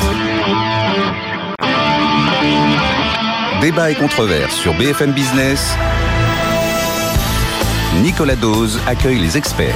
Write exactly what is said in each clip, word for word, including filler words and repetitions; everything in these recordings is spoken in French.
Débat et controverse sur B F M Business. Nicolas Dose accueille les experts.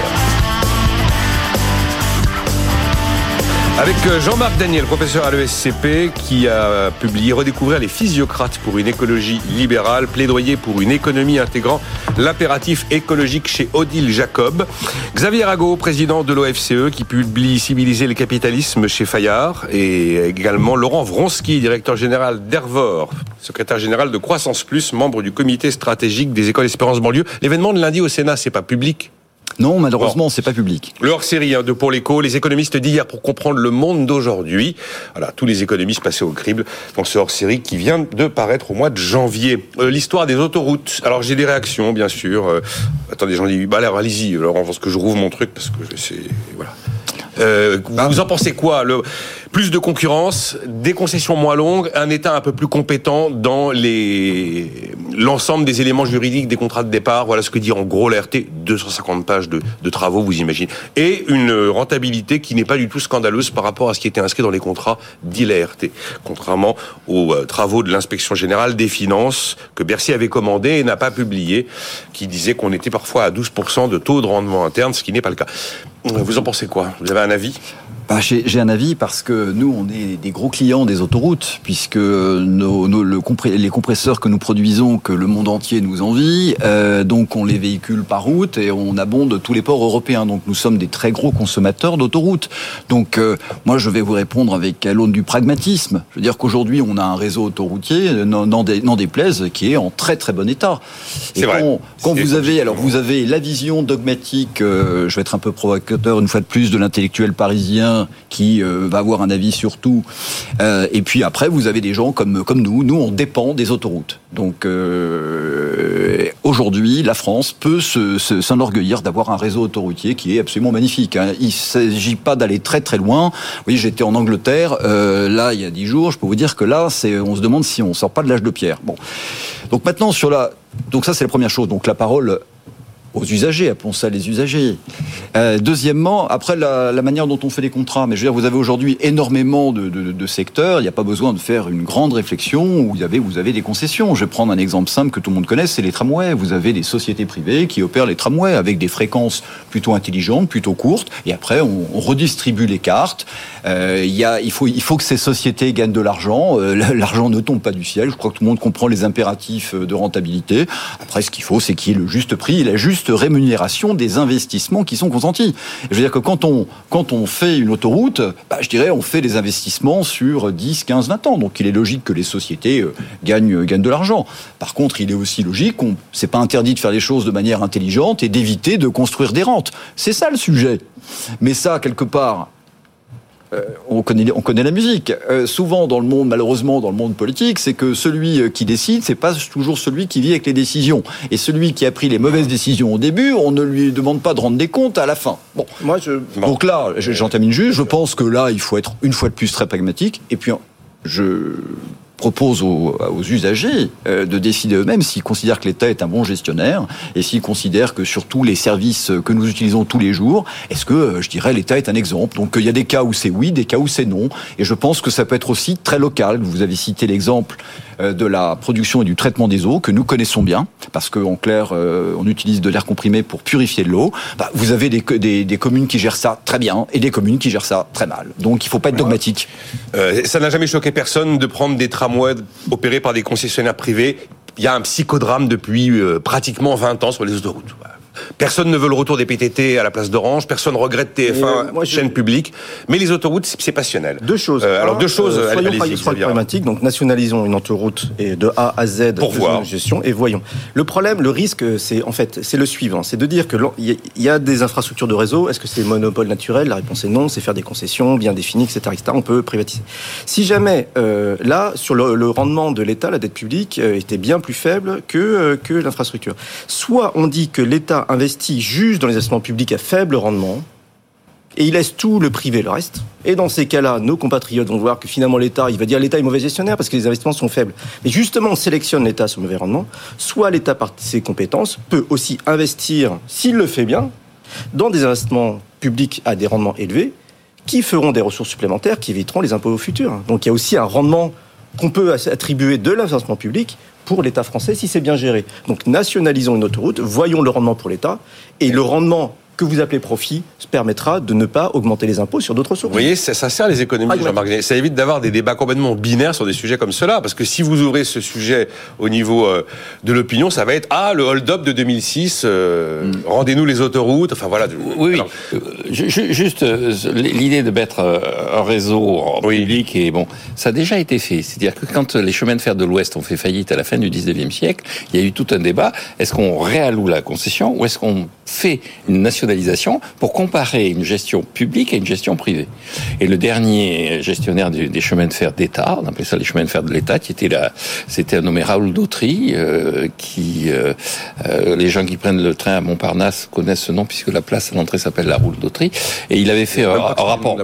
Avec Jean-Marc Daniel, professeur à l'E S C P, qui a publié « Redécouvrir les physiocrates pour une écologie libérale, plaidoyer pour une économie intégrant l'impératif écologique » chez Odile Jacob. Xavier Arago, président de l'O F C E, qui publie « Civiliser le capitalisme » chez Fayard. Et également Laurent Vronsky, directeur général d'Hervor, secrétaire général de Croissance Plus, membre du comité stratégique des écoles Espérance Banlieue. L'événement de lundi au Sénat, c'est pas public? Non, malheureusement, bon. c'est pas public. Le hors-série hein, de Pour l'Écho, les économistes d'hier pour comprendre le monde d'aujourd'hui. Voilà, tous les économistes passés au crible dans ce hors-série qui vient de paraître au mois de janvier. Euh, l'histoire des autoroutes. Alors j'ai des réactions, bien sûr. Euh, attendez, j'en dis, bah alors allez-y, Laurent, parce que je rouvre mon truc parce que c'est voilà. Euh, vous en pensez quoi? Le, plus de concurrence, des concessions moins longues, un État un peu plus compétent dans les, l'ensemble des éléments juridiques des contrats de départ. Voilà ce que dit en gros l'A R T. deux cent cinquante pages de, de travaux, vous imaginez. Et une rentabilité qui n'est pas du tout scandaleuse par rapport à ce qui était inscrit dans les contrats, dit l'A R T. Contrairement aux euh, travaux de l'Inspection Générale des Finances que Bercy avait commandé et n'a pas publié, qui disait qu'on était parfois à douze pour cent de taux de rendement interne, ce qui n'est pas le cas. Vous en pensez quoi? Vous avez un avis? Bah, j'ai, j'ai un avis parce que nous, on est des gros clients des autoroutes, puisque nos, nos, le compré, les compresseurs que nous produisons, que le monde entier nous envie, euh, donc on les véhicule par route et on abonde tous les ports européens. Donc nous sommes des très gros consommateurs d'autoroutes. Donc euh, moi, je vais vous répondre avec à l'aune du pragmatisme. Je veux dire qu'aujourd'hui, on a un réseau autoroutier, n'en, n'en, dé, n'en déplaise, qui est en très très bon état. Et C'est quand, vrai. quand C'est vous avez, alors vous avez la vision dogmatique, euh, je vais être un peu provocateur une fois de plus, de l'intellectuel parisien qui euh, va avoir un avis sur tout. Euh, et puis après, vous avez des gens comme, comme nous. Nous, on dépend des autoroutes. Donc euh, aujourd'hui, la France peut se, se, s'enorgueillir d'avoir un réseau autoroutier qui est absolument magnifique. Hein. Il ne s'agit pas d'aller très très loin. Oui, j'étais en Angleterre, euh, là, il y a dix jours. Je peux vous dire que là, c'est, on se demande si on ne sort pas de l'âge de pierre. Bon. Donc maintenant, sur la... Donc ça, c'est la première chose. Donc la parole... aux usagers, appelons ça les usagers. Euh, deuxièmement, après la, la manière dont on fait les contrats, mais je veux dire, vous avez aujourd'hui énormément de, de, de secteurs, il n'y a pas besoin de faire une grande réflexion où vous avez, vous avez des concessions. Je vais prendre un exemple simple que tout le monde connaît, c'est les tramways. Vous avez des sociétés privées qui opèrent les tramways avec des fréquences plutôt intelligentes, plutôt courtes, et après on, on redistribue les cartes. Euh, il, y a, il, faut, il faut que ces sociétés gagnent de l'argent. Euh, l'argent ne tombe pas du ciel. Je crois que tout le monde comprend les impératifs de rentabilité. Après, ce qu'il faut, c'est qu'il y ait le juste prix et la juste rémunération des investissements qui sont consentis. Je veux dire que quand on, quand on fait une autoroute, bah, je dirais on fait des investissements sur dix, quinze, vingt ans. Donc il est logique que les sociétés euh, gagnent, gagnent de l'argent. Par contre, il est aussi logique qu'on, c'est pas interdit de faire les choses de manière intelligente et d'éviter de construire des rentes. C'est ça le sujet. Mais ça, quelque part... Euh, on connaît, on connaît la musique. Euh, souvent, dans le monde, malheureusement, dans le monde politique, c'est que celui qui décide, c'est pas toujours celui qui vit avec les décisions. Et celui qui a pris les mauvaises décisions au début, on ne lui demande pas de rendre des comptes à la fin. Bon, moi, je. Donc là, j'en termine juste. Je pense que là, il faut être une fois de plus très pragmatique. Et puis, je propose aux, aux usagers euh, de décider eux-mêmes s'ils considèrent que l'État est un bon gestionnaire et s'ils considèrent que sur tous les services que nous utilisons tous les jours, est-ce que, euh, je dirais, l'État est un exemple. Donc il y a des cas où c'est oui, des cas où c'est non. Et je pense que ça peut être aussi très local. Vous avez cité l'exemple euh, de la production et du traitement des eaux que nous connaissons bien, parce qu'en clair, euh, on utilise de l'air comprimé pour purifier de l'eau. Bah, vous avez des, des, des communes qui gèrent ça très bien et des communes qui gèrent ça très mal. Donc il ne faut pas être dogmatique. Euh, ça n'a jamais choqué personne de prendre des tramways opérés par des concessionnaires privés. Il y a un psychodrame depuis euh, pratiquement vingt ans sur les autoroutes. Personne ne veut le retour des P T T à la place d'Orange, personne ne regrette T F un, euh, moi, chaîne je... publique, mais les autoroutes, c'est passionnel. Deux choses. Euh, alors deux choses, euh, allez, soyons, allez-y. soyons pragmatiques, donc nationalisons une autoroute et de A à Z pour voir gestion et voyons. Le problème, le risque, c'est en fait, c'est le suivant, c'est de dire que il y a des infrastructures de réseau. Est-ce que c'est monopole naturel? La réponse est non. C'est faire des concessions bien définies, et cetera, et cetera. On peut privatiser. Si jamais euh, là, sur le, le rendement de l'État, la dette publique euh, était bien plus faible que euh, que l'infrastructure. Soit on dit que l'État investit juste dans les investissements publics à faible rendement, et il laisse tout le privé, le reste. Et dans ces cas-là, nos compatriotes vont voir que finalement l'État, il va dire l'État est mauvais gestionnaire parce que les investissements sont faibles. Mais justement, on sélectionne l'État sur le mauvais rendement. Soit l'État, par ses compétences, peut aussi investir, s'il le fait bien, dans des investissements publics à des rendements élevés, qui feront des ressources supplémentaires qui éviteront les impôts futurs. Donc il y a aussi un rendement qu'on peut attribuer de l'investissement public pour l'État français si c'est bien géré. Donc nationalisons une autoroute, voyons le rendement pour l'État, et le rendement que vous appelez profit permettra de ne pas augmenter les impôts sur d'autres sources. Vous voyez, ça, ça sert les économies, ah, Jean-Marc Genet. Ça évite d'avoir des débats complètement binaires sur des sujets comme cela, parce que si vous ouvrez ce sujet au niveau euh, de l'opinion, ça va être « Ah, le hold-up de deux mille six, euh, mm. rendez-nous les autoroutes », enfin voilà. Oui, Alors, oui. Euh, juste, euh, l'idée de mettre euh, un réseau en oui. public, et bon, ça a déjà été fait. C'est-à-dire que quand les chemins de fer de l'Ouest ont fait faillite à la fin du dix-neuvième siècle, il y a eu tout un débat. Est-ce qu'on réalloue la concession ou est-ce qu'on fait une nationalisation pour comparer une gestion publique à une gestion privée. Et le dernier gestionnaire du, des chemins de fer d'État, on appelait ça les chemins de fer de l'État, qui était là, c'était un nommé Raoul Dautry, euh, qui euh, euh, les gens qui prennent le train à Montparnasse connaissent ce nom puisque la place à l'entrée s'appelle la Raoul Dautry. Et il avait fait un, un rapport.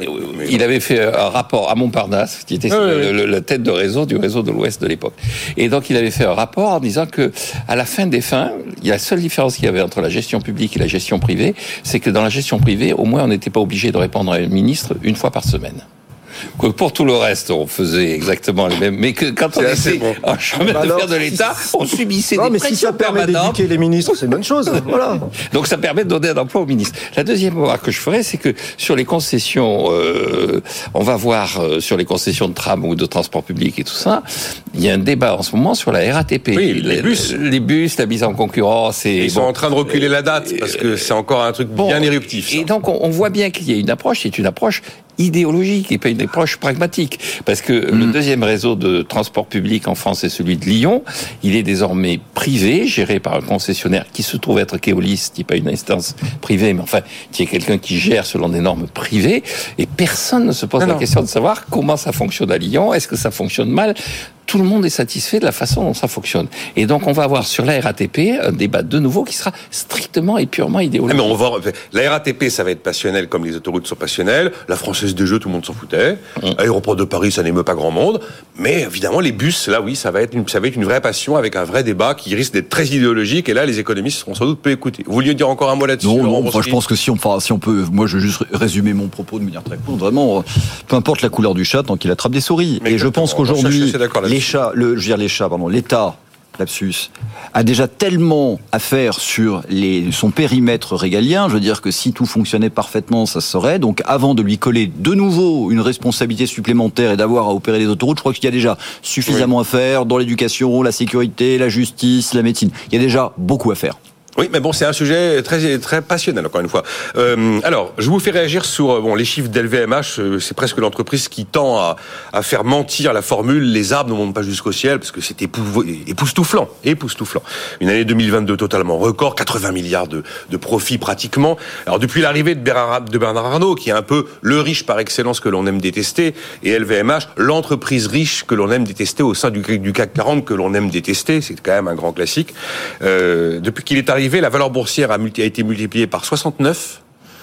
Il avait fait un rapport à Montparnasse, qui était ah, oui, le, oui. Le, la tête de réseau du réseau de l'Ouest de l'époque. Et donc il avait fait un rapport en disant que à la fin des fins, il y a la seule différence qu'il y avait entre la gestion publique et la gestion privée, c'est que dans la gestion privée, au moins on n'était pas obligé de répondre à un ministre une fois par semaine. Que pour tout le reste, on faisait exactement les mêmes. Mais que quand on était bon. en chemin bah de fer de l'État, si, on subissait non, des pressions si ça permet permanentes. d'éduquer les ministres, c'est une bonne chose. Voilà. Donc ça permet de donner un emploi aux ministres. La deuxième remarque que je ferais, c'est que sur les concessions, euh, on va voir euh, sur les concessions de tram ou de transport public et tout ça, il y a un débat en ce moment sur la R A T P. Oui, les, les bus. Les bus, la mise en concurrence. Et, Ils bon, sont en train de reculer la date parce que c'est encore un truc bon, bien éruptif. Ça. Et donc on, on voit bien qu'il y a une approche, c'est une approche idéologique et pas une approche pragmatique. Parce que mmh. le deuxième réseau de transport public en France est celui de Lyon. Il est désormais privé, géré par un concessionnaire qui se trouve être Keolis, qui n'est pas une instance privée, mais enfin, qui est quelqu'un qui gère selon des normes privées. Et personne ne se pose non, la non. question de savoir comment ça fonctionne à Lyon. Est-ce que ça fonctionne mal ? Tout le monde est satisfait de la façon dont ça fonctionne. Et donc, on va avoir sur la R A T P un débat de nouveau qui sera strictement et purement idéologique. Ah mais on va, la R A T P, ça va être passionnel comme les autoroutes sont passionnelles. La Française des Jeux, tout le monde s'en foutait. Mmh. Aéroport de Paris, ça n'émeut pas grand monde. Mais évidemment, les bus, là, oui, ça va être une, ça va être une vraie passion avec un vrai débat qui risque d'être très idéologique. Et là, les économistes seront sans doute peu écoutés. Vous vouliez dire encore un mot là-dessus? Non, non, moi, je pense que si on, enfin, si on peut, moi, je veux juste résumer mon propos de manière très courte. Vraiment, peu importe la couleur du chat, tant qu'il attrape des souris. Mais et je pense qu'aujourd'hui, les chats, le, je veux dire, les chats, pardon, l'État, lapsus, a déjà tellement à faire sur les, son périmètre régalien. Je veux dire que si tout fonctionnait parfaitement, ça se saurait. Donc, avant de lui coller de nouveau une responsabilité supplémentaire et d'avoir à opérer les autoroutes, je crois qu'il y a déjà suffisamment oui. à faire dans l'éducation, la sécurité, la justice, la médecine. Il y a déjà beaucoup à faire. Oui, mais bon, c'est un sujet très très passionnel, encore une fois. Euh, alors, je vous fais réagir sur bon les chiffres d'L V M H. C'est presque l'entreprise qui tend à, à faire mentir la formule « les arbres ne montent pas jusqu'au ciel » parce que c'est épou- époustouflant, époustouflant. Une année deux mille vingt-deux totalement record, quatre-vingts milliards de, de profits pratiquement. Alors, depuis l'arrivée de Bernard, de Bernard Arnault, qui est un peu le riche par excellence que l'on aime détester, et L V M H, l'entreprise riche que l'on aime détester au sein du, du C A C quarante que l'on aime détester, c'est quand même un grand classique. Euh, depuis qu'il est arrivé, la valeur boursière a, multi- a été multipliée par soixante-neuf.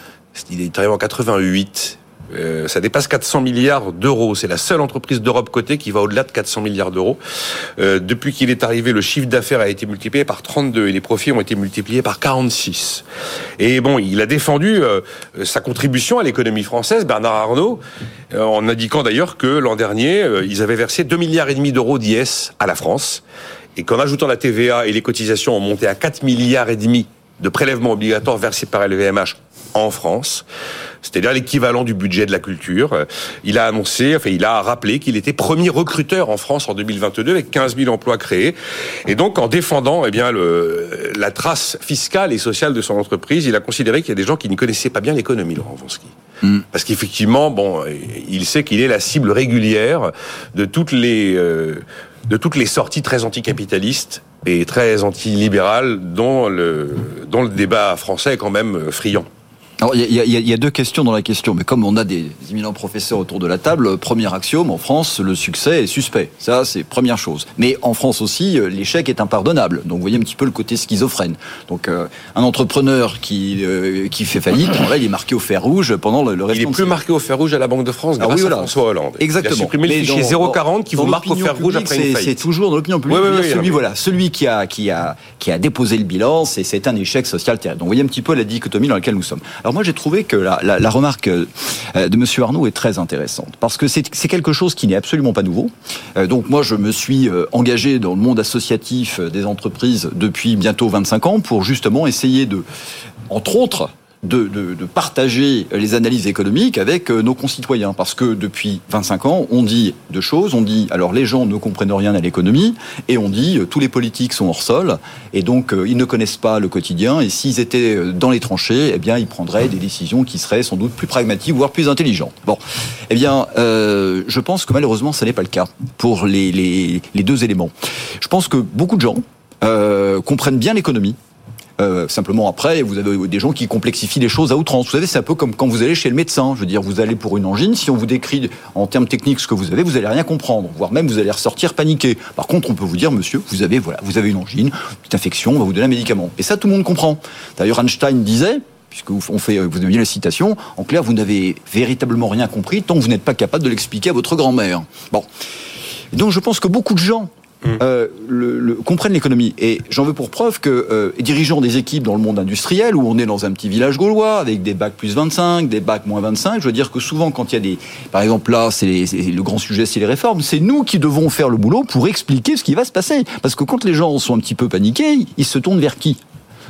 Il est arrivé en quatre-vingt-huit. Euh, ça dépasse quatre cents milliards d'euros. C'est la seule entreprise d'Europe cotée qui va au-delà de quatre cents milliards d'euros. Euh, depuis qu'il est arrivé, le chiffre d'affaires a été multiplié par trente-deux et les profits ont été multipliés par quarante-six. Et bon, il a défendu euh, sa contribution à l'économie française, Bernard Arnault, euh, en indiquant d'ailleurs que l'an dernier, euh, ils avaient versé deux milliards et demi d'euros d'I S à la France. Et qu'en ajoutant la T V A et les cotisations ont monté à quatre milliards et demi de prélèvements obligatoires versés par L V M H en France, c'est-à-dire l'équivalent du budget de la culture. Il a annoncé, enfin, il a rappelé qu'il était premier recruteur en France en deux mille vingt-deux avec quinze mille emplois créés. Et donc, en défendant, eh bien, le, la trace fiscale et sociale de son entreprise, il a considéré qu'il y a des gens qui ne connaissaient pas bien l'économie, Laurent Wronski. Mm. Parce qu'effectivement, bon, il sait qu'il est la cible régulière de toutes les, euh, de toutes les sorties très anticapitalistes et très antilibérales dont le, dont le débat français est quand même friand. Alors, il y, y, y a deux questions dans la question, mais comme on a des éminents professeurs autour de la table, premier axiome, en France, le succès est suspect. Ça, c'est première chose. Mais en France aussi, l'échec est impardonnable. Donc, vous voyez un petit peu le côté schizophrène. Donc, euh, un entrepreneur qui euh, qui fait faillite, là, il est marqué au fer rouge pendant le, le reste. Il est plus marqué au fer rouge à la Banque de France grâce ah oui, voilà. à François Hollande. Exactement. Il a supprimé le fichier zéro quarante qui vous marque au fer rouge après une faillite. C'est toujours dans l'opinion publique. Oui, oui, oui, celui, oui. voilà, celui qui a qui a qui a déposé le bilan, c'est c'est un échec social terrible. Donc, vous voyez un petit peu la dichotomie dans laquelle nous sommes. Alors moi, j'ai trouvé que la, la, la remarque de Monsieur Arnaud est très intéressante, parce que c'est, c'est quelque chose qui n'est absolument pas nouveau. Euh, donc moi, je me suis engagé dans le monde associatif des entreprises depuis bientôt vingt-cinq ans pour justement essayer de, entre autres, De, de, de partager les analyses économiques avec nos concitoyens. Parce que depuis vingt-cinq ans, on dit deux choses. On dit, alors les gens ne comprennent rien à l'économie, et on dit, tous les politiques sont hors sol, et donc ils ne connaissent pas le quotidien, et s'ils étaient dans les tranchées, eh bien ils prendraient des décisions qui seraient sans doute plus pragmatiques, voire plus intelligentes. Bon, eh bien, euh, je pense que malheureusement, ça n'est pas le cas pour les, les, les deux éléments. Je pense que beaucoup de gens euh, comprennent bien l'économie. Euh, simplement après, vous avez des gens qui complexifient les choses à outrance. Vous savez, c'est un peu comme quand vous allez chez le médecin. Je veux dire, vous allez pour une angine, si on vous décrit en termes techniques ce que vous avez, vous allez rien comprendre, voire même vous allez ressortir paniqué. Par contre, on peut vous dire, monsieur, vous avez voilà, vous avez une angine, une petite infection, on va vous donner un médicament. Et ça, tout le monde comprend. D'ailleurs, Einstein disait, puisque vous, on fait, vous avez bien la citation, en clair, vous n'avez véritablement rien compris tant que vous n'êtes pas capable de l'expliquer à votre grand-mère. Bon, donc je pense que beaucoup de gens Euh, le, le, comprennent l'économie. Et j'en veux pour preuve que euh, dirigeants des équipes dans le monde industriel, où on est dans un petit village gaulois, avec des bacs plus vingt-cinq, des bacs moins vingt-cinq, je veux dire que souvent quand il y a des... Par exemple là, c'est, les, c'est le grand sujet, c'est les réformes. C'est nous qui devons faire le boulot pour expliquer ce qui va se passer. Parce que quand les gens sont un petit peu paniqués, ils se tournent vers qui ?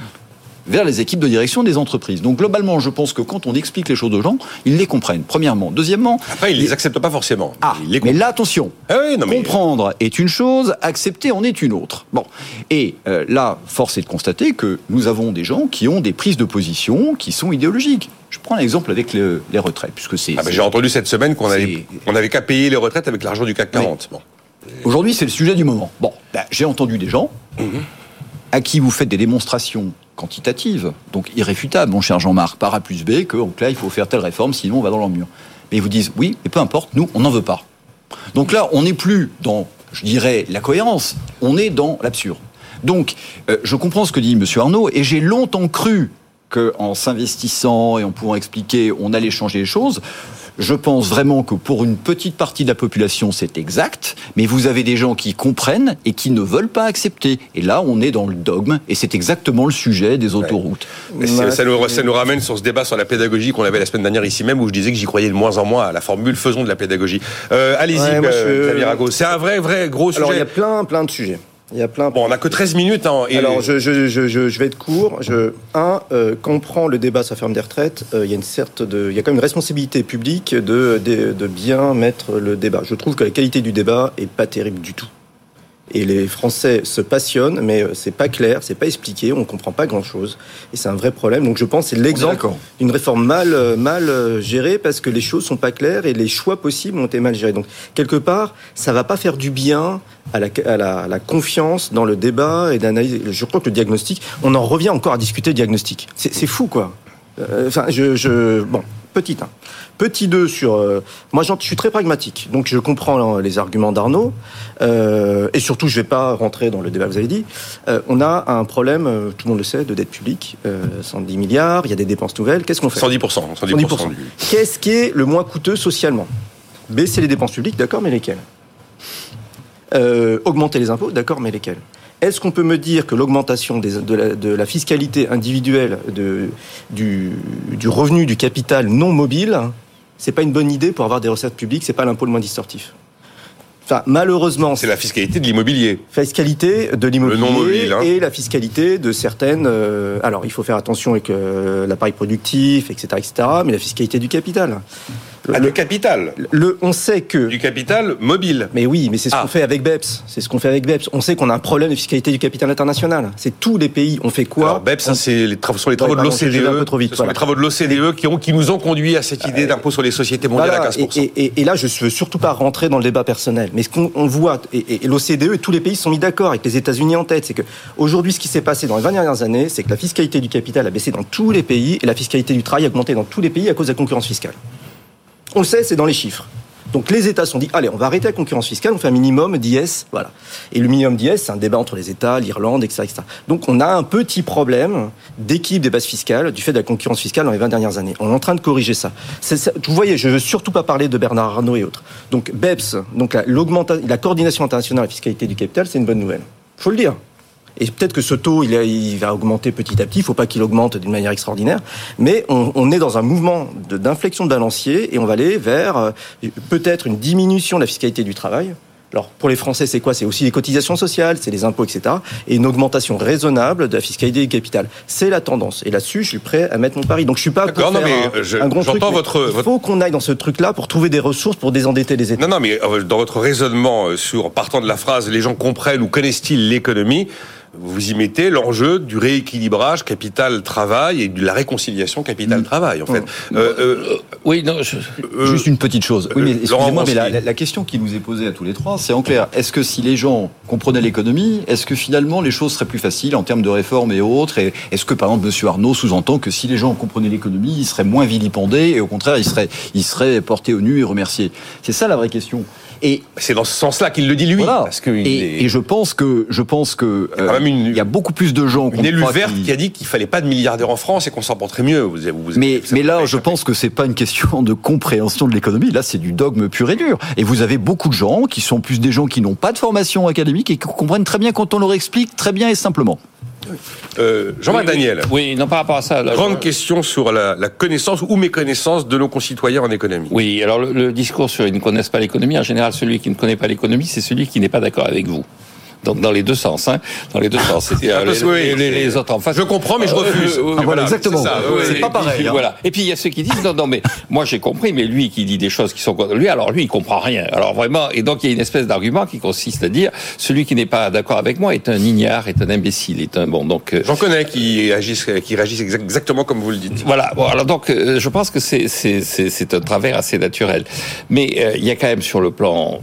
Vers les équipes de direction des entreprises. Donc globalement, je pense que quand on explique les choses aux gens, ils les comprennent, premièrement. Deuxièmement... Après, ils ne les acceptent pas forcément. Ah, les mais là, attention, ah oui, non, mais... comprendre est une chose, accepter en est une autre. Bon, et euh, là, force est de constater que nous avons des gens qui ont des prises de position qui sont idéologiques. Je prends l'exemple avec le, les retraites, puisque c'est... Ah ben, j'ai entendu cette semaine qu'on avait, on avait qu'à payer les retraites avec l'argent du C A C quarante. Bon. Aujourd'hui, c'est le sujet du moment. Bon, ben, j'ai entendu des gens mm-hmm. à qui vous faites des démonstrations quantitative, donc irréfutable, mon cher Jean-Marc, par A plus B, que donc là, il faut faire telle réforme, sinon on va dans le mur. Mais ils vous disent, oui, mais peu importe, nous, on n'en veut pas. Donc là, on n'est plus dans, je dirais, la cohérence, on est dans l'absurde. Donc, euh, je comprends ce que dit M. Arnaud, et j'ai longtemps cru qu'en s'investissant et en pouvant expliquer, on allait changer les choses. Je pense vraiment que pour une petite partie de la population, c'est exact, mais vous avez des gens qui comprennent et qui ne veulent pas accepter. Et là, on est dans le dogme, et c'est exactement le sujet des autoroutes. Ouais. Ouais, ça, nous, ça nous ramène sur ce débat sur la pédagogie qu'on avait la semaine dernière ici même, où je disais que j'y croyais de moins en moins à la formule « faisons de la pédagogie euh, ». Allez-y, ouais, euh, Xavier Rago. C'est un vrai, vrai gros sujet. Alors, il y a plein, plein de sujets. Il y a plein. Bon, on n'a que treize minutes. Hein, et... Alors, je, je, je, je, je vais être court. Je, un, euh, quand on prend le débat sur la réforme des retraites, euh, il y a une certaine de, il y a quand même une responsabilité publique de, de, de bien mettre le débat. Je trouve que la qualité du débat est pas terrible du tout. Et les Français se passionnent, mais c'est pas clair, c'est pas expliqué, on comprend pas grand-chose. Et c'est un vrai problème. Donc je pense que c'est l'exemple d'une réforme mal, mal gérée, parce que les choses sont pas claires et les choix possibles ont été mal gérés. Donc quelque part, ça va pas faire du bien à la, à la, à la confiance dans le débat et d'analyse. Je crois que le diagnostic, on en revient encore à discuter de diagnostic. C'est, c'est fou, quoi. Euh, enfin, je, je, bon. Petit un. Petit deux sur... Euh, moi, je suis très pragmatique, donc je comprends les arguments d'Arnaud, euh, et surtout, je ne vais pas rentrer dans le débat que vous avez dit. Euh, on a un problème, euh, tout le monde le sait, de dette publique, euh, cent dix milliards, il y a des dépenses nouvelles, qu'est-ce qu'on fait ? cent dix pour cent. cent dix pour cent. Qu'est-ce qui est le moins coûteux socialement ? Baisser les dépenses publiques, d'accord, mais lesquelles ? euh, Augmenter les impôts, d'accord, mais lesquels ? Est-ce qu'on peut me dire que l'augmentation des, de, la, de la fiscalité individuelle de, du, du revenu du capital non mobile, c'est pas une bonne idée pour avoir des recettes publiques, c'est pas l'impôt le moins distortif? Enfin, malheureusement, c'est la fiscalité de l'immobilier. Fiscalité de l'immobilier le non mobile, hein. Et la fiscalité de certaines. Euh, alors, il faut faire attention avec euh, l'appareil productif, et cetera, et cetera. Mais la fiscalité du capital. Ah, le, le capital. Le, on sait que du capital mobile. Mais oui, mais c'est ce ah. qu'on fait avec B E P S. C'est ce qu'on fait avec B E P S. On sait qu'on a un problème de fiscalité du capital international. C'est tous les pays. On fait quoi? Alors, B E P S, on... c'est les travaux, sont les travaux ouais, de l'O C D E. Un peu trop vite, ce sont voilà. les travaux de l'O C D E qui ont qui nous ont conduit à cette idée euh, d'impôt sur les sociétés mondiales voilà, à quinze pour cent. Et, et, et là, je veux surtout pas rentrer dans le débat personnel. Mais ce qu'on on voit, et, et l'O C D E et tous les pays se sont mis d'accord avec les États-Unis en tête, c'est que aujourd'hui, ce qui s'est passé dans les vingt dernières années, c'est que la fiscalité du capital a baissé dans tous les pays et la fiscalité du travail a augmenté dans tous les pays à cause de la concurrence fiscale. On le sait, c'est dans les chiffres. Donc les États se sont dit, allez, on va arrêter la concurrence fiscale, on fait un minimum d'I S, voilà. Et le minimum d'I S, c'est un débat entre les États, l'Irlande, et cetera, et cetera. Donc on a un petit problème d'équilibre des bases fiscales du fait de la concurrence fiscale dans les vingt dernières années. On est en train de corriger ça. C'est ça. Vous voyez, je ne veux surtout pas parler de Bernard Arnault et autres. Donc B E P S, donc la, l'augmentation, la coordination internationale de la fiscalité du capital, c'est une bonne nouvelle. Il faut le dire. Et peut-être que ce taux, il, a, il va augmenter petit à petit. Il ne faut pas qu'il augmente d'une manière extraordinaire. Mais on, on est dans un mouvement de, d'inflexion de balancier et on va aller vers euh, peut-être une diminution de la fiscalité du travail. Alors, pour les Français, c'est quoi ? C'est aussi les cotisations sociales, c'est les impôts, et cetera. Et une augmentation raisonnable de la fiscalité du capital. C'est la tendance. Et là-dessus, je suis prêt à mettre mon pari. Donc, je suis pas D'accord, pour non, faire mais un, je, un grand j'entends truc. votre, il faut votre... qu'on aille dans ce truc-là pour trouver des ressources pour désendetter les États. Non, non, mais dans votre raisonnement sur, partant de la phrase, les gens comprennent ou connaissent-ils l'économie, vous y mettez l'enjeu du rééquilibrage capital-travail et de la réconciliation capital-travail, en fait. Mmh. Euh, euh, oui, non, je... euh, juste une petite chose. Oui, mais excusez-moi, mais la, la, la question qui nous est posée à tous les trois, c'est en clair, est-ce que si les gens comprenaient l'économie, est-ce que finalement les choses seraient plus faciles en termes de réformes et autres ? Et est-ce que, par exemple, M. Arnaud sous-entend que si les gens comprenaient l'économie, ils seraient moins vilipendés et au contraire, ils seraient, ils seraient portés au nu et remerciés ? C'est ça la vraie question. Et c'est dans ce sens-là qu'il le dit lui. Voilà. Parce que et, est... et je pense que je pense que il y a, euh, une, il y a beaucoup plus de gens. Une élue verte qui... qui a dit qu'il fallait pas de milliardaires en France et qu'on s'en porterait mieux. Vous, vous, mais vous, mais là, je pense que c'est pas une question de compréhension de l'économie. Là, c'est du dogme pur et dur. Et vous avez beaucoup de gens qui sont plus des gens qui n'ont pas de formation académique et qui comprennent très bien quand on leur explique très bien et simplement. Euh, Jean-Marc oui, Daniel. Oui, non, par rapport à ça. Là, grande je... question sur la, la connaissance ou méconnaissance de nos concitoyens en économie. Oui, alors le, le discours sur ils ne connaissent pas l'économie, en général, celui qui ne connaît pas l'économie, c'est celui qui n'est pas d'accord avec vous. Donc, dans les deux sens, hein. Dans les deux sens. C'est, euh, les, oui, les, les autres en face. Je comprends, mais je refuse. Euh, euh, ah, voilà, exactement. C'est, ça, oui, c'est pas pareil. Hein. Voilà. Et puis, il y a ceux qui disent, non, non, mais moi, j'ai compris, mais lui qui dit des choses qui sont contre lui, alors lui, il comprend rien. Alors vraiment, et donc, il y a une espèce d'argument qui consiste à dire, celui qui n'est pas d'accord avec moi est un ignare, est un imbécile, est un bon, donc. J'en connais qui agissent, qui réagissent exactement comme vous le dites. Voilà. Bon, alors donc, euh, je pense que c'est, c'est, c'est, c'est un travers assez naturel. Mais, euh, il y a quand même sur le plan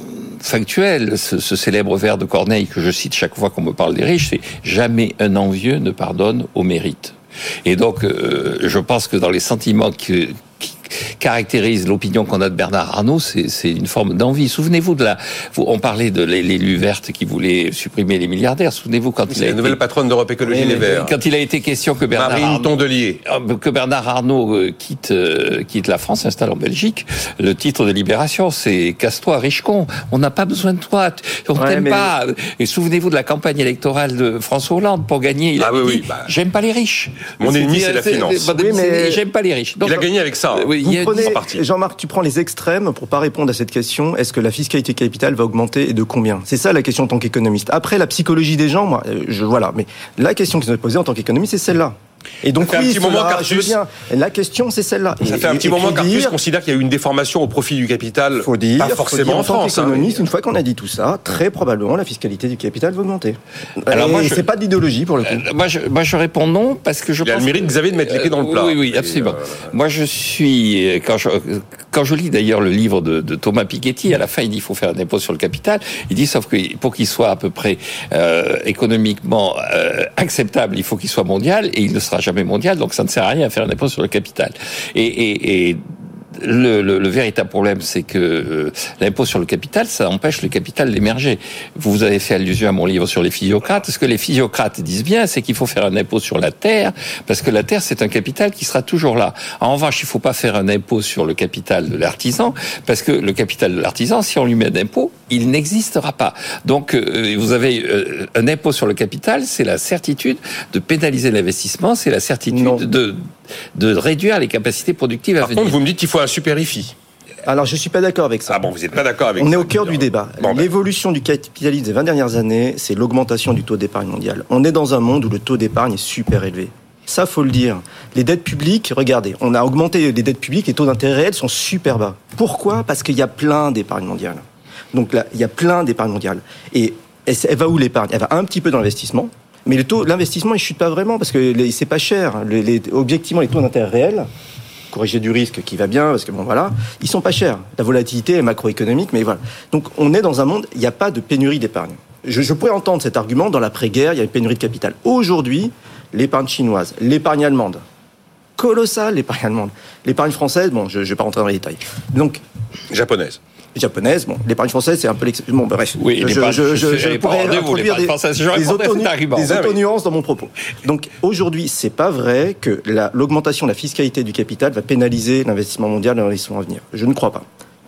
factuel, ce, ce célèbre vers de Corneille que je cite chaque fois qu'on me parle des riches, c'est « Jamais un envieux ne pardonne au mérite ». Et donc, euh, je pense que dans les sentiments que, qui caractérisent l'opinion qu'on a de Bernard Arnault, c'est, c'est une forme d'envie. Souvenez-vous de la... On parlait de l'élu verte qui voulait supprimer les milliardaires. Souvenez-vous quand c'est il a la été... nouvelle patronne d'Europe Écologie Les Verts. Quand il a été question que Bernard Marine Arnault... Tondelier. Que Bernard Arnault quitte, quitte la France, s'installe en Belgique, le titre de Libération, c'est « Casse-toi, riche con, on n'a pas besoin de toi, on ouais, t'aime mais... pas ». Et souvenez-vous de la campagne électorale de François Hollande pour gagner. Il ah, avait oui, dit oui, bah... « J'aime pas les riches ». Mon ennemi, c'est, c'est la finance. C'est, oui, mais... J'aime pas les riches. Donc, il a gagné avec ça. Hein. Oui, Vous il y a prenez, partie. Jean-Marc, tu prends les extrêmes pour pas répondre à cette question. Est-ce que la fiscalité capitale va augmenter et de combien ? C'est ça la question en tant qu'économiste. Après, la psychologie des gens, moi, je voilà. Mais la question qui nous est posée en tant qu'économiste, c'est celle-là. Et donc, ça fait oui, un petit moment cela, qu'Artus, je veux bien. La question, c'est celle-là. Ça et, fait un petit et, moment et qu'Artus dire, considère qu'il y a eu une déformation au profit du capital. Faut dire, pas forcément faut dire, en France. En tant qu'économiste, hein. Une fois qu'on a dit tout ça, très probablement la fiscalité du capital va augmenter. Alors et moi, je... c'est pas d'idéologie pour le coup. Euh, moi, je, moi, je réponds non parce que je. Il pense a le mérite, que... Xavier, de mettre les pieds dans le plat. Oui, oui, absolument. Euh... Moi, je suis quand je quand je lis d'ailleurs le livre de, de Thomas Piketty, à la fin, il dit il faut faire un impôt sur le capital. Il dit sauf que pour qu'il soit à peu près euh, économiquement euh, acceptable, il faut qu'il soit mondial et il ne sera jamais mondial, donc ça ne sert à rien à faire un impôt sur le capital. Et, et, et Le, le, le véritable problème, c'est que euh, l'impôt sur le capital, ça empêche le capital d'émerger. Vous avez fait allusion à mon livre sur les physiocrates. Ce que les physiocrates disent bien, c'est qu'il faut faire un impôt sur la terre, parce que la terre, c'est un capital qui sera toujours là. En revanche, il ne faut pas faire un impôt sur le capital de l'artisan, parce que le capital de l'artisan, si on lui met un impôt, il n'existera pas. Donc, euh, vous avez euh, un impôt sur le capital, c'est la certitude de pénaliser l'investissement, c'est la certitude non. de de réduire les capacités productives à Par venir. Par contre, vous me dites qu'il faut un super I F I. Alors, je suis pas d'accord avec ça. Ah bon, vous n'êtes pas d'accord avec On ça. est au cœur du débat. Bon, L'évolution ben. du capitalisme des vingt dernières années, c'est l'augmentation du taux d'épargne mondial. On est dans un monde où le taux d'épargne est super élevé. Ça, faut le dire. Les dettes publiques, regardez, on a augmenté les dettes publiques, les taux d'intérêt réels sont super bas. Pourquoi ? Parce qu'il y a plein d'épargne mondiale. Donc là, il y a plein d'épargne mondiale. Et elle va où l'épargne ? Elle va un petit peu dans l'investissement. Mais le taux, l'investissement, il chute pas vraiment parce que les, c'est pas cher. Les, les, objectivement, les taux d'intérêt réels, corrigé du risque qui va bien, parce que bon, voilà, ils sont pas chers. La volatilité est macroéconomique, mais voilà. Donc, on est dans un monde, il n'y a pas de pénurie d'épargne. Je, je pourrais entendre cet argument, dans l'après-guerre, il y a une pénurie de capital. Aujourd'hui, l'épargne chinoise, l'épargne allemande, colossale l'épargne allemande. L'épargne française, bon, je ne vais pas rentrer dans les détails. Donc, japonaise. Japonaise, bon, l'épargne française, c'est un peu l'exception. Bon, bref. Oui, je, je, je, je, je pourrais introduire des, des, auto, des auto-nuances dans mon propos. Donc, aujourd'hui, c'est pas vrai que la, l'augmentation de la fiscalité du capital va pénaliser l'investissement mondial dans l'investissement à venir. Je ne crois pas.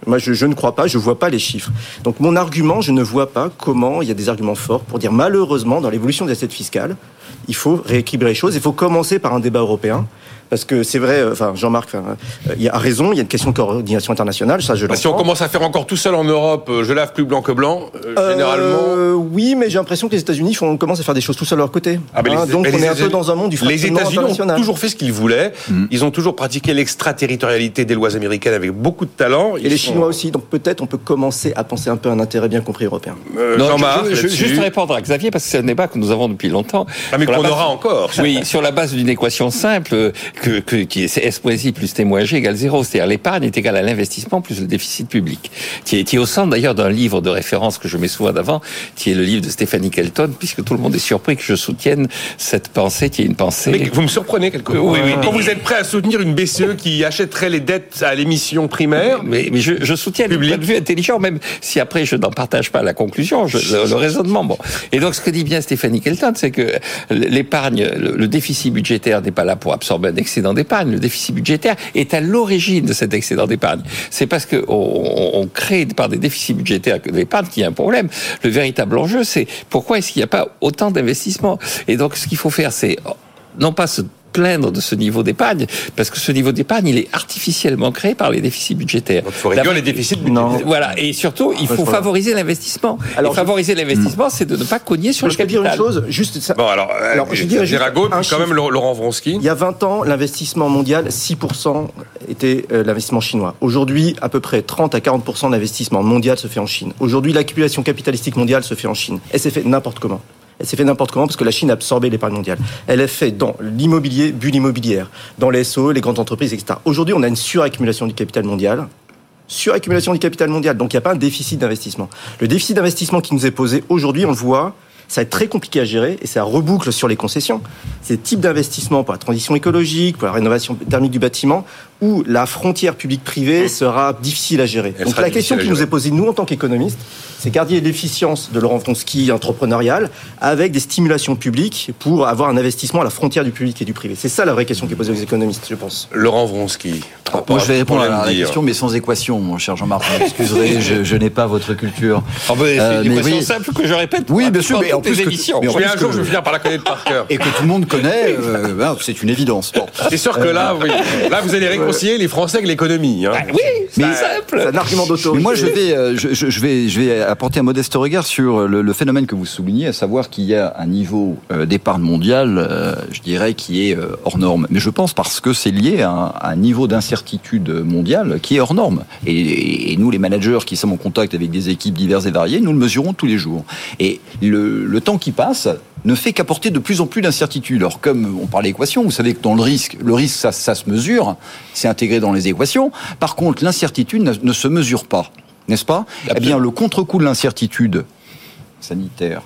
Moi, je, je ne crois pas, je ne vois pas les chiffres. Donc, mon argument, je ne vois pas comment il y a des arguments forts pour dire, malheureusement, dans l'évolution des assiettes fiscales, il faut rééquilibrer les choses. Il faut commencer par un débat européen. Parce que c'est vrai, enfin Jean-Marc, enfin, il a raison, il y a une question de coordination internationale, ça je l'entends. Si on commence à faire encore tout seul en Europe, je lave plus blanc que blanc, euh, généralement... Euh, oui, mais j'ai l'impression que les États-Unis font, commencent à faire des choses tout seuls de leur côté. Ah, hein, les, donc on les est un peu dans un monde du fractionnement international. Les États-Unis ont toujours fait ce qu'ils voulaient, mmh. ils ont toujours pratiqué l'extraterritorialité des lois américaines avec beaucoup de talent. Et les sont... Chinois aussi, donc peut-être on peut commencer à penser un peu à un intérêt bien compris européen. Euh, non, Jean-Marc, je, je, juste répondre à Xavier, parce que c'est un débat que nous avons depuis longtemps. Ah, mais qu'on aura encore. Oui, sur la base d'une équation simple, que, que, qui est S moins I plus T moins G égale zéro. C'est-à-dire l'épargne est égale à l'investissement plus le déficit public. Qui est, qui est au centre d'ailleurs d'un livre de référence que je mets souvent d'avant, qui est le livre de Stéphanie Kelton, puisque tout le monde est surpris que je soutienne cette pensée qui est une pensée... Mais vous me surprenez quelque part. Oui, oui, Quand mais... vous êtes prêt à soutenir une B C E qui achèterait les dettes à l'émission primaire... Mais, mais je, je soutiens le point de vue intelligent, même si après je n'en partage pas la conclusion, je, le, le raisonnement. Bon. Et donc ce que dit bien Stéphanie Kelton, c'est que l'épargne, le, le déficit budgétaire n'est pas là pour absorber un excédent d'épargne. Le déficit budgétaire est à l'origine de cet excédent d'épargne. C'est parce que on, on crée par des déficits budgétaires que l'épargne qu'il y a un problème. Le véritable enjeu, c'est pourquoi est-ce qu'il n'y a pas autant d'investissements. Et donc, ce qu'il faut faire, c'est non pas se plaindre de ce niveau d'épargne, parce que ce niveau d'épargne, il est artificiellement créé par les déficits budgétaires. Donc, il faut réduire les déficits budgétaires. Voilà. Et surtout, il faut favoriser l'investissement. Alors, et favoriser je... l'investissement, c'est de ne pas cogner sur le capital. Je vais dire une chose, juste ça. Bon, alors, alors je dirais juste Giraud, puis quand même Laurent Vronsky. Il y a vingt ans, l'investissement mondial, six pour cent était euh, l'investissement chinois. Aujourd'hui, à peu près trente à quarante pour cent de l'investissement mondial se fait en Chine. Aujourd'hui, l'accumulation capitalistique mondiale se fait en Chine. Elle s'est fait n'importe comment. Elle s'est fait n'importe comment parce que la Chine a absorbé l'épargne mondiale. Elle est faite dans l'immobilier, bulle immobilière, dans les S O E, les grandes entreprises, et cetera. Aujourd'hui, on a une suraccumulation du capital mondial. Suraccumulation du capital mondial. Donc, il n'y a pas un déficit d'investissement. Le déficit d'investissement qui nous est posé aujourd'hui, on le voit, ça va être très compliqué à gérer et ça reboucle sur les concessions. Ces types d'investissements pour la transition écologique, pour la rénovation thermique du bâtiment, où la frontière publique-privée sera difficile à gérer. Elle Donc la question qui nous est posée, nous, en tant qu'économistes, c'est garder l'efficience de Laurent Vronsky entrepreneuriale avec des stimulations publiques pour avoir un investissement à la frontière du public et du privé. C'est ça la vraie question qui est posée aux économistes, je pense. Laurent Vronsky. Moi, je vais répondre à la, la question, mais sans équation, mon cher Jean-Marc. Vous m'excuserez, je, je n'ai pas votre culture. Oh ben, c'est euh, une équation oui. simple que je répète. Oui, bien sûr, mais en plus, émissions. Que, mais en plus un que jour, je vais finir par la connaître par cœur. Et que tout le monde connaît, euh, ben, c'est une évidence. Bon. C'est sûr que là, oui. Là, vous allez réconcilier les Français avec l'économie. Hein. Ah, oui, c'est mais, simple. C'est un argument d'autorité. Mais moi, je vais, euh, je, je, vais, je vais apporter un modeste regard sur le, le phénomène que vous soulignez, à savoir qu'il y a un niveau euh, d'épargne mondiale, euh, je dirais, qui est euh, hors norme. Mais je pense parce que c'est lié à un, à un niveau d'incertitude mondiale qui est hors norme. Et, et nous, les managers qui sommes en contact avec des équipes diverses et variées, nous le mesurons tous les jours. Et le, le temps qui passe ne fait qu'apporter de plus en plus d'incertitudes. Alors, comme on parle d'équation, vous savez que dans le risque, le risque, ça, ça se mesure, c'est intégré dans les équations. Par contre, l'incertitude ne, ne se mesure pas, n'est-ce pas ? Eh bien, le contre-coup de l'incertitude sanitaire,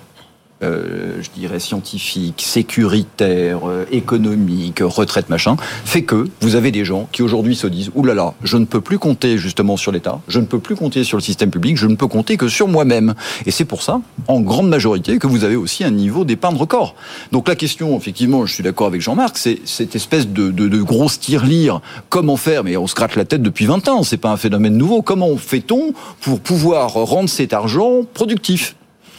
Euh, je dirais scientifique, sécuritaire, euh, économique, retraite, machin, fait que vous avez des gens qui aujourd'hui se disent « Ouh là là, je ne peux plus compter justement sur l'État, je ne peux plus compter sur le système public, je ne peux compter que sur moi-même. » Et c'est pour ça, en grande majorité, que vous avez aussi un niveau d'épargne record. Donc la question, effectivement, je suis d'accord avec Jean-Marc, c'est cette espèce de, de, de grosse tirelire. Comment faire ? Mais on se gratte la tête depuis vingt ans, c'est pas un phénomène nouveau. Comment fait-on pour pouvoir rendre cet argent productif ?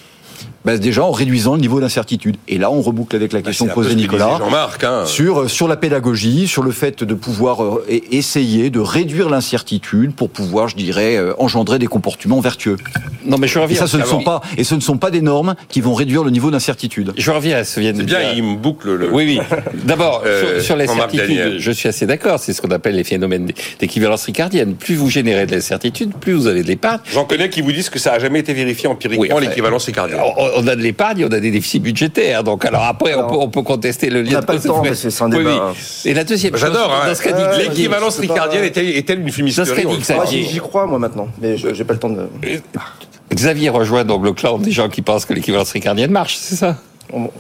Ben déjà en réduisant le niveau d'incertitude. Et là, on reboucle avec la question bah, posée Nicolas Jean-Marc, hein. sur sur la pédagogie, sur le fait de pouvoir euh, essayer de réduire l'incertitude pour pouvoir, je dirais, euh, engendrer des comportements vertueux. Non, mais je reviens. Et ça, ce ne sont pas et ce ne sont pas des normes qui vont réduire le niveau d'incertitude. Je reviens à ce que vient de dire. Bien, il me boucle le. Oui, oui. D'abord, euh, sur, sur l'incertitude, je suis assez d'accord. C'est ce qu'on appelle les phénomènes d'équivalence ricardienne. Plus vous générez de l'incertitude, plus vous avez de l'épargne. J'en connais qui vous disent que ça a jamais été vérifié empiriquement, oui, enfin, l'équivalence ricardienne. On a de l'épargne, on a des déficits budgétaires. Donc, alors après, alors, on, peut, on peut contester le lien. On n'a pas le temps, mais c'est un débat. Oui, oui. Et la deuxième chose, j'adore, hein, dans ce qu'a dit euh, l'équivalence ricardienne est-elle, est-elle une fumisterie ? J'y crois, moi, maintenant. Mais je, j'ai pas le temps de... Xavier rejoint donc le clan des gens qui pensent que l'équivalence ricardienne marche, c'est ça ? on, je...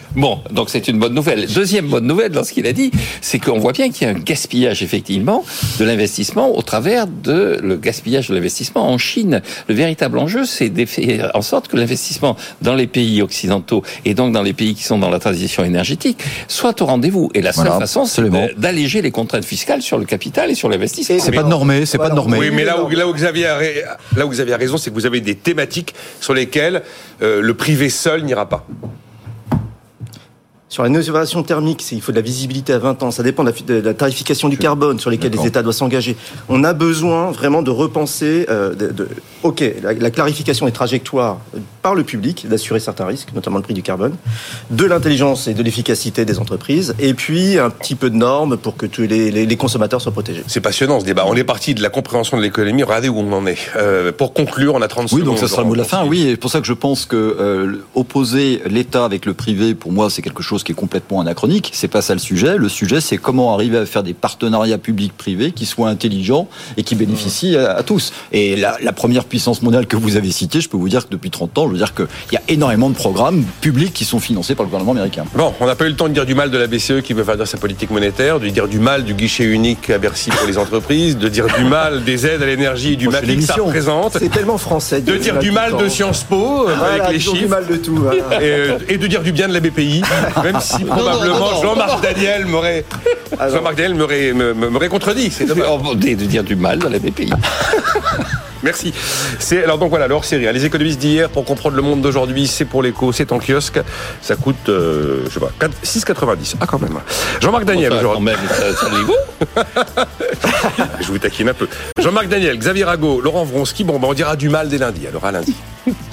Bon, donc c'est une bonne nouvelle. Deuxième bonne nouvelle dans ce qu'il a dit, c'est qu'on voit bien qu'il y a un gaspillage effectivement de l'investissement au travers de le gaspillage de l'investissement en Chine. Le véritable enjeu, c'est de faire en sorte que l'investissement dans les pays occidentaux et donc dans les pays qui sont dans la transition énergétique soit au rendez-vous. Et la seule voilà, façon, c'est absolument. d'alléger les contraintes fiscales sur le capital et sur l'investissement. C'est pas de normé, c'est pas de normé. Oui, mais là où, là où Xavier a, là où Xavier a raison, c'est que vous avez des thématiques sur lesquelles euh, le privé seul n'ira pas. Sur la rénovation thermique, il faut de la visibilité à vingt ans. Ça dépend de la, de la tarification du carbone sur lesquelles les États doivent s'engager. On a besoin vraiment de repenser. Euh, de, de, ok, la, la clarification des trajectoires par le public, d'assurer certains risques, notamment le prix du carbone, de l'intelligence et de l'efficacité des entreprises, et puis un petit peu de normes pour que tous les, les, les consommateurs soient protégés. C'est passionnant ce débat. On est parti de la compréhension de l'économie. Regardez où on en est. Euh, pour conclure, on a trente oui, secondes. Oui, donc ça sera le mot de la fin. Oui, et c'est pour ça que je pense que euh, opposer l'État avec le privé, pour moi, c'est quelque chose qui est complètement anachronique. C'est pas ça le sujet. Le sujet, c'est comment arriver à faire des partenariats publics-privés qui soient intelligents et qui bénéficient à, à tous. Et la, la première puissance mondiale que vous avez citée, je peux vous dire que depuis trente ans, je veux dire qu'il y a énormément de programmes publics qui sont financés par le gouvernement américain. Bon, on n'a pas eu le temps de dire du mal de la B C E qui veut faire dire sa politique monétaire, de dire du mal du guichet unique à Bercy pour les entreprises, de dire du mal des aides à l'énergie et du mal que ça représente. C'est tellement français. De dire du mal de Sciences Po voilà, avec les chiffres. Du mal de tout. Voilà. Et, et de dire du bien de la B P I, même si probablement Jean-Marc Daniel m'aurait, Jean-Marc Daniel m'aurait, m'aurait contredit. C'est dommage. De dire du mal dans la B P I. Merci. C'est, alors donc voilà, leur série. Les économistes d'hier, pour comprendre le monde d'aujourd'hui, c'est pour l'écho, c'est en kiosque. Ça coûte, euh, je sais pas, six quatre-vingt-dix. Ah, quand même. Jean-Marc Daniel, enfin, quand même, ça, ça vous Je vous taquine un peu. Jean-Marc Daniel, Xavier Rago, Laurent Vronsky. Bon, ben, on dira du mal dès lundi. Alors à lundi.